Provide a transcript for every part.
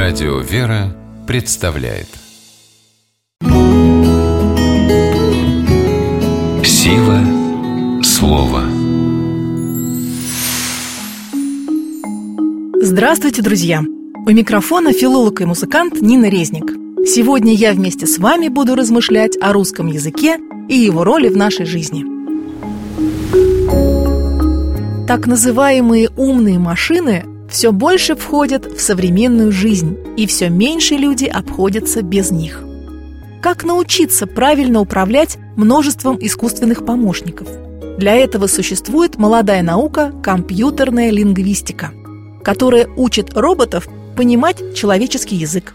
Радио «Вера» представляет Сила слова. Здравствуйте, друзья! У микрофона филолог и музыкант Нина Резник. Сегодня я вместе с вами буду размышлять о русском языке и его роли в нашей жизни. Так называемые умные машины все больше входят в современную жизнь, и все меньше люди обходятся без них. Как научиться правильно управлять множеством искусственных помощников? Для этого существует молодая наука компьютерная лингвистика, которая учит роботов понимать человеческий язык.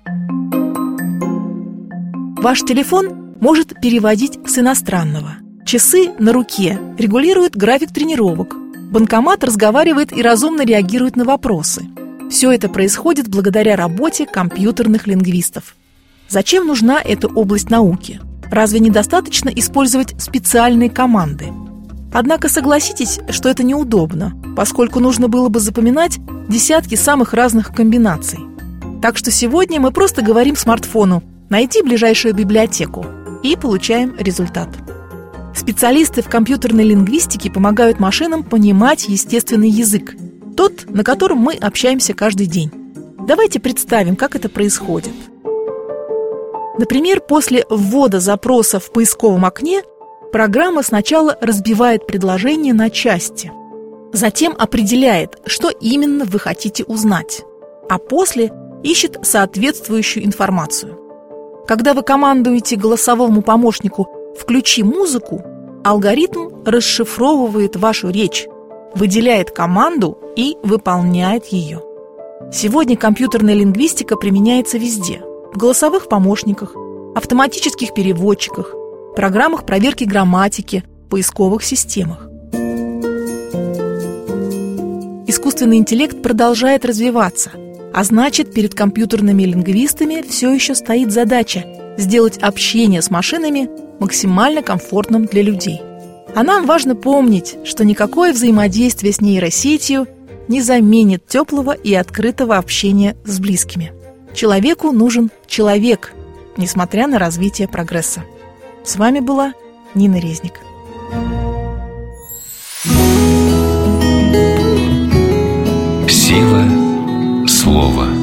Ваш телефон может переводить с иностранного. Часы на руке регулируют график тренировок. Банкомат разговаривает и разумно реагирует на вопросы. Все это происходит благодаря работе компьютерных лингвистов. Зачем нужна эта область науки? Разве недостаточно использовать специальные команды? Однако согласитесь, что это неудобно, поскольку нужно было бы запоминать десятки самых разных комбинаций. Так что сегодня мы просто говорим смартфону: найди ближайшую библиотеку, и получаем результат. Специалисты в компьютерной лингвистике помогают машинам понимать естественный язык, тот, на котором мы общаемся каждый день. Давайте представим, как это происходит. Например, после ввода запроса в поисковом окне программа сначала разбивает предложение на части, затем определяет, что именно вы хотите узнать, а после ищет соответствующую информацию. Когда вы командуете голосовому помощнику «включи музыку», алгоритм расшифровывает вашу речь, выделяет команду и выполняет ее. Сегодня компьютерная лингвистика применяется везде: в голосовых помощниках, автоматических переводчиках, программах проверки грамматики, поисковых системах. Искусственный интеллект продолжает развиваться, а значит, перед компьютерными лингвистами все еще стоит задача сделать общение с машинами максимально комфортным для людей. А нам важно помнить, что никакое взаимодействие с нейросетью не заменит теплого и открытого общения с близкими. Человеку нужен человек, несмотря на развитие прогресса. С вами была Нина Резник. Сила слова.